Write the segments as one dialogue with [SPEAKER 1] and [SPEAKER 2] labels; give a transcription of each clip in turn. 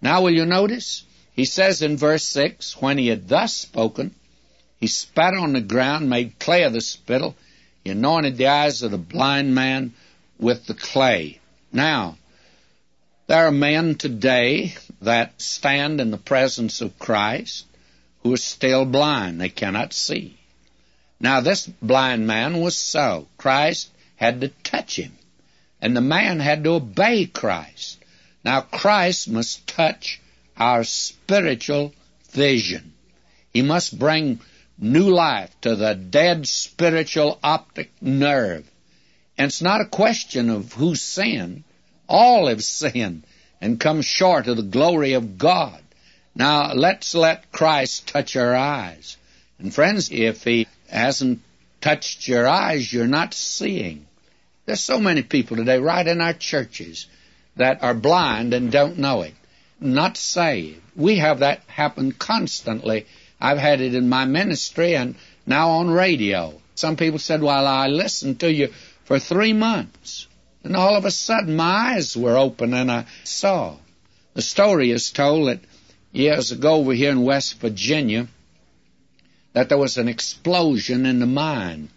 [SPEAKER 1] Now will you notice? He says in verse 6, when he had thus spoken, he spat on the ground, made clay of the spittle. He anointed the eyes of the blind man with the clay. Now, there are men today that stand in the presence of Christ who are still blind. They cannot see. Now, this blind man was so. Christ had to touch him, and the man had to obey Christ. Now, Christ must touch our spiritual vision. He must bring new life to the dead spiritual optic nerve. And it's not a question of who sinned. All have sinned and come short of the glory of God. Now, let's let Christ touch our eyes. And friends, if He hasn't touched your eyes, you're not seeing. There's so many people today right in our churches that are blind and don't know it, not saved. We have that happen constantly. I've had it in my ministry and now on radio. Some people said, well, I listened to you for 3 months. And all of a sudden, my eyes were open and I saw. The story is told that years ago over here in West Virginia, that there was an explosion in the mine.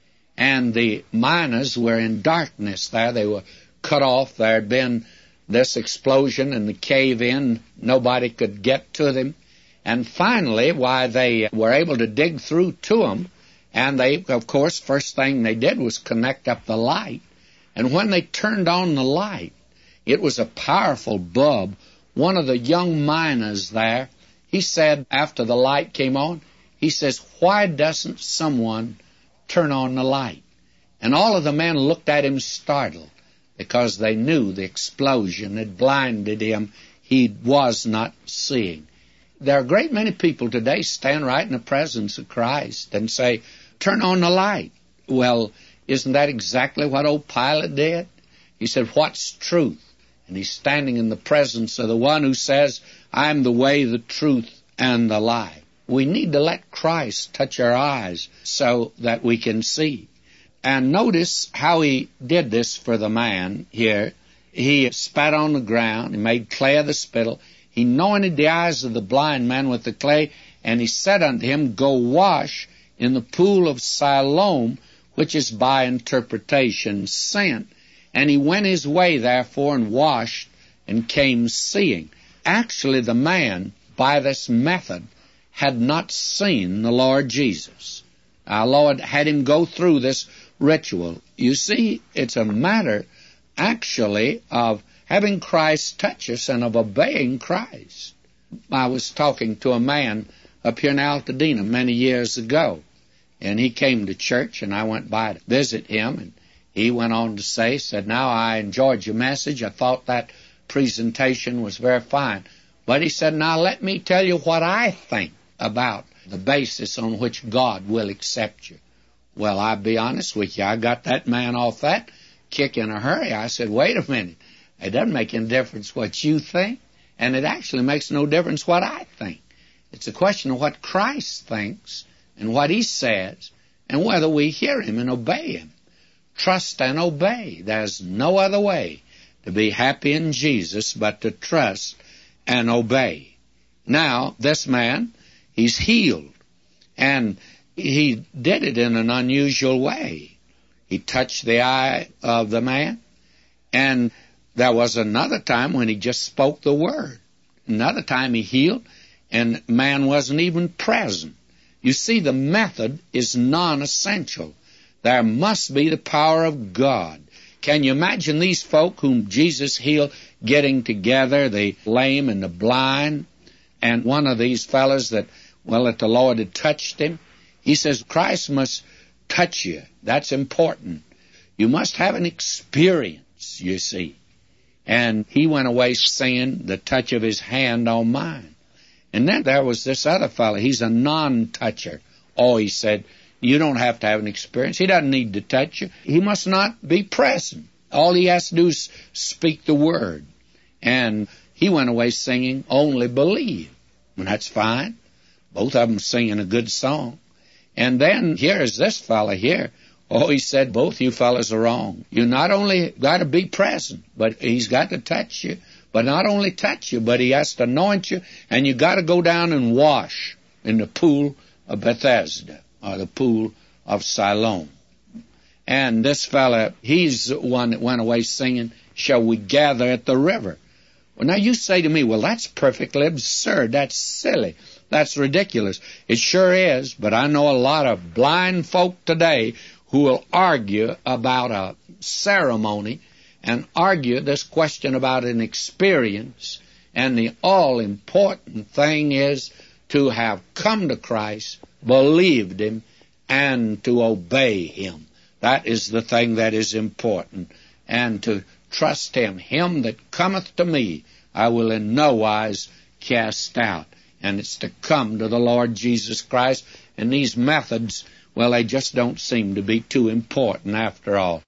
[SPEAKER 1] And the miners were in darkness there. They were cut off. There had been this explosion and the cave-in. Nobody could get to them. And finally, why they were able to dig through to them, and they, of course, first thing they did was connect up the light. And when they turned on the light, it was a powerful bulb. One of the young miners there, he said, after the light came on, he says, why doesn't someone turn on the light? And all of the men looked at him startled, because they knew the explosion had blinded him. He was not seeing. There are a great many people today stand right in the presence of Christ and say, turn on the light. Well, isn't that exactly what old Pilate did? He said, what's truth? And he's standing in the presence of the one who says, I am the way, the truth, and the life. We need to let Christ touch our eyes so that we can see. And notice how he did this for the man here. He spat on the ground, he made clay of the spittle, he anointed the eyes of the blind man with the clay, and he said unto him, go wash in the pool of Siloam, which is by interpretation sent. And he went his way, therefore, and washed, and came seeing. Actually, the man, by this method, had not seen the Lord Jesus. Our Lord had him go through this ritual. You see, it's a matter, actually, of having Christ touch us and of obeying Christ. I was talking to a man up here in Altadena many years ago, and he came to church, and I went by to visit him, and he went on to say, said, now I enjoyed your message. I thought that presentation was very fine. But he said, now let me tell you what I think about the basis on which God will accept you. Well, I'll be honest with you. I got that man off that kick in a hurry. I said, wait a minute. It doesn't make any difference what you think, and it actually makes no difference what I think. It's a question of what Christ thinks and what He says and whether we hear Him and obey Him. Trust and obey. There's no other way to be happy in Jesus but to trust and obey. Now, this man, he's healed, and he did it in an unusual way. He touched the eye of the man, and there was another time when he just spoke the word. Another time he healed, and man wasn't even present. You see, the method is non-essential. There must be the power of God. Can you imagine these folk whom Jesus healed getting together, the lame and the blind, and one of these fellows that the Lord had touched him? He says, Christ must touch you. That's important. You must have an experience, you see. And he went away saying, the touch of His hand on mine. And then there was this other fellow. He's a non-toucher. Oh, he said, you don't have to have an experience. He doesn't need to touch you. He must not be present. All he has to do is speak the word. And he went away singing, only believe. And that's fine. Both of them singing a good song. And then here is this fellow here. Oh, he said, both you fellas are wrong. You not only got to be present, but He's got to touch you, but not only touch you, but he has to anoint you, and you got to go down and wash in the pool of Bethesda, or the pool of Siloam. And this fella, he's the one that went away singing, "Shall we gather at the river?" Well, now you say to me, well, that's perfectly absurd. That's silly. That's ridiculous. It sure is, but I know a lot of blind folk today who will argue about a ceremony and argue this question about an experience, and the all-important thing is to have come to Christ, believed Him, and to obey Him. That is the thing that is important, and to trust Him. Him that cometh to me, I will in no wise cast out. And it's to come to the Lord Jesus Christ. And these methods, well, they just don't seem to be too important after all.